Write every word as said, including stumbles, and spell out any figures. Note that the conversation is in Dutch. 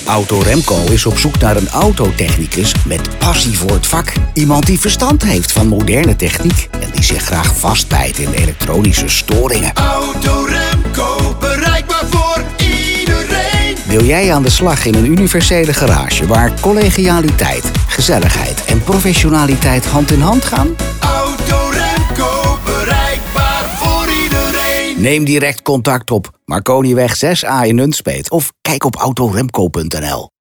Auto Remco is op zoek naar een autotechnicus met passie voor het vak. Iemand die verstand heeft van moderne techniek en die zich graag vastbijt in elektronische storingen. Auto Remco, bereikbaar voor iedereen. Wil jij aan de slag in een universele garage waar collegialiteit, gezelligheid en professionaliteit hand in hand gaan? Auto Remco, bereikbaar voor iedereen. Neem direct contact op Marconiweg zes A in Nunspeet of kijk op autoremco punt n l.